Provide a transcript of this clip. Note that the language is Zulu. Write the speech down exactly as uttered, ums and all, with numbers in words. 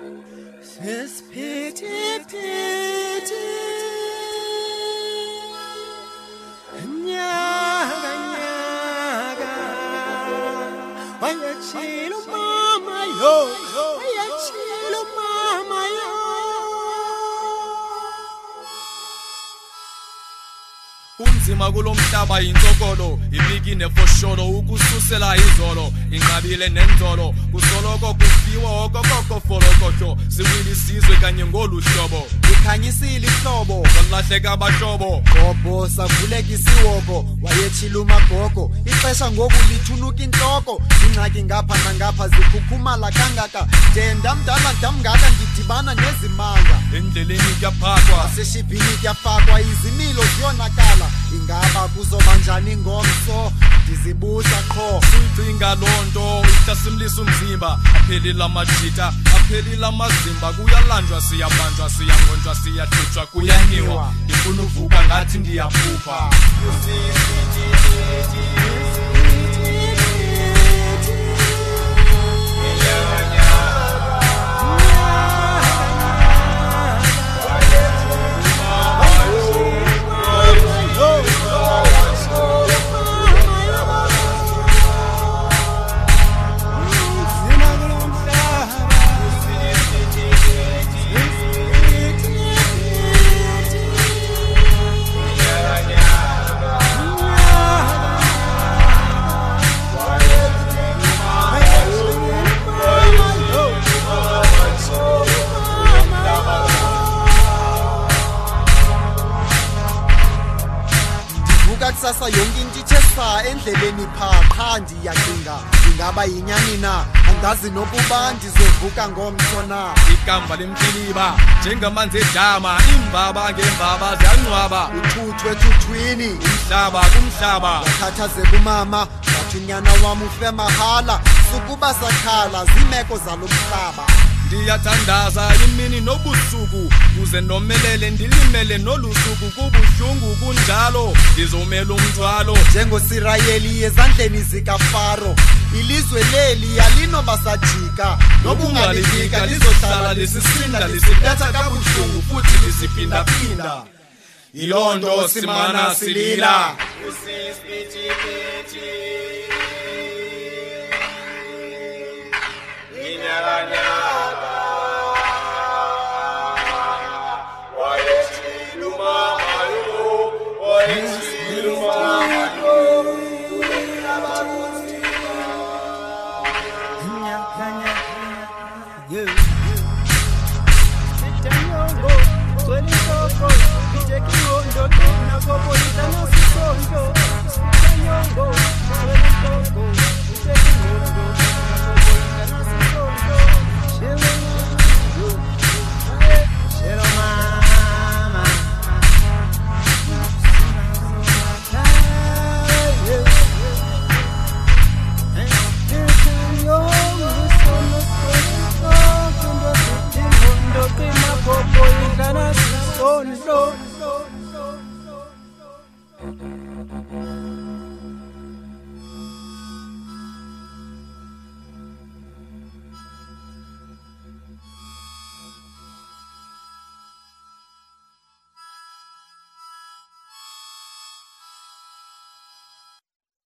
Sesiphithi phithi nyaka nyaka wayachilo mama yo wayachilo mama yo. Unzima kulomhlaba intsokolo ibiki nefosholo ukususela izolo inqabile nenzolo kusoloko kufiwa okokoko folokoto siwili sizwe kanye ngoluhlobo ikhanyisile ihlobo kwalahleka abahlobo gobo savuleka isiwoko wayethila umagogo ixesha ngoku lithunuka inhloko ingxaki ngapha nangapha zikhukhumala kangaka ndenda mdala ndamngaka ngidibana nezimanga endleleni kuyaphakwa aseshibhini kuyafakwa izimilo ziyonakala ingaba kuzoba njani ngomso ndizibuza qho sicinga lonto ihlasimlisa umzimba aphelile amajita aphelile amazimba kuyalanjwa siyabanjwa siyangonjwa siyathutshwa kuyaniwa ngifuna uvuka ngathi ndiyaphupha kusasa yonke into ithesa endleleni pha ndiyacinga ingaba yinyani na angazi nokuba ndizovuka ngomso na igamba lemfiliba njengamanzi edama imbaba ngembaba ziyanqwaba uthuthwe thuthwini umhlaba kumhlaba yakhathazeka umama wathunyana wam ufe mahala sukuba sakhala zimeko zalomhlaba ndiyathandaza imini nobusuku kuze nomelele ndilimele nolusuku kubuhlungu kunjalo ndizomela umthwalo njengosirayeli ezandleni zikaFaro ilizwe leli yalinobasajika nokungalifika lizohlala lisisinda lisiphetha kabuhlungu futhi lisiphinda-phinda ilonto simana silila.